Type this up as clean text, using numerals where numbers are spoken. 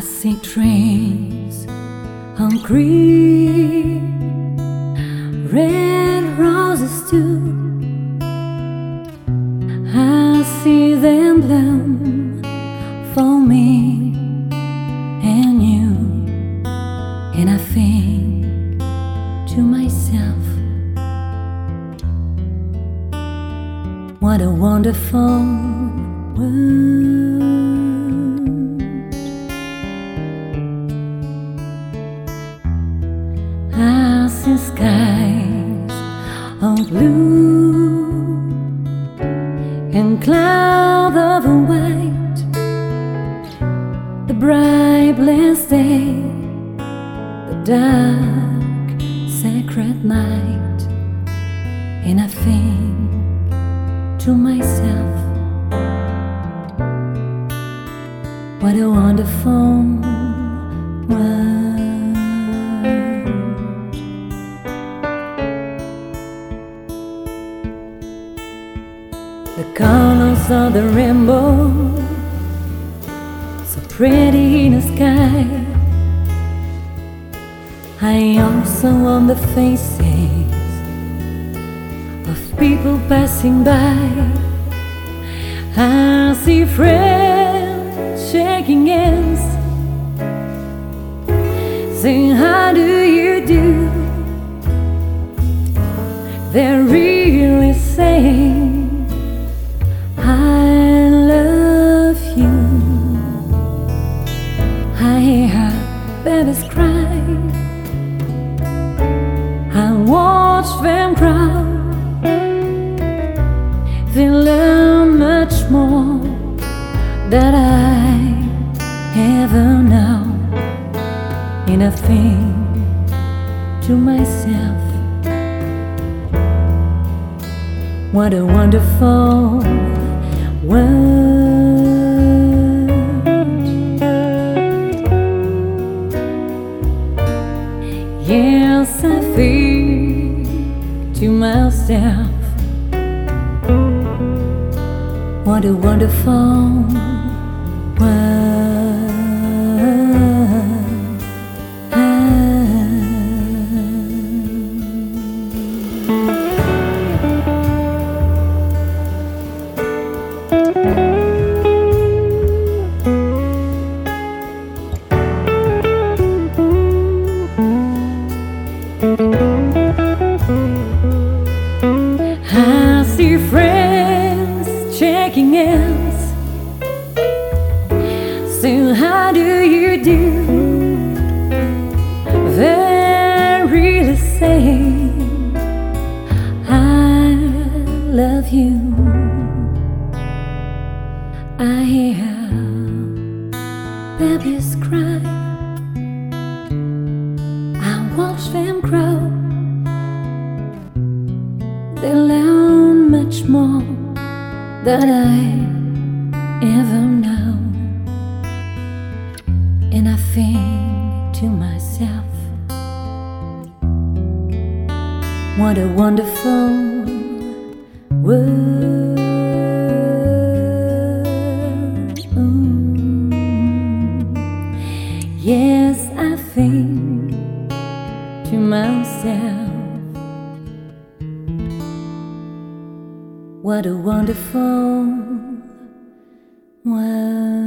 see trees on green, red roses too. I see them bloom for me and you, and I think to myself, what a wonderful world. I see skies of blue and clouds of white, the bright blessed day, the dark sacred night, and I think to myself, what a wonderful world. The colors of the rainbow, so pretty in the sky. I also on the faces of people passing by. I see friends shaking hands, saying how do you do. They're really saying I love you. I hear babies cry, I watch them grow. They learn much more than I ever know, and I think to myself, what a wonderful world. Yes, I think to myself, what a wonderful world. I see friends shaking hands, saying how do you do. They're really saying I love you. I hear babies cry, I watch them grow. They learn much more than I ever know, and I think to myself, what a wonderful world. Yes, I think to myself, what a wonderful world.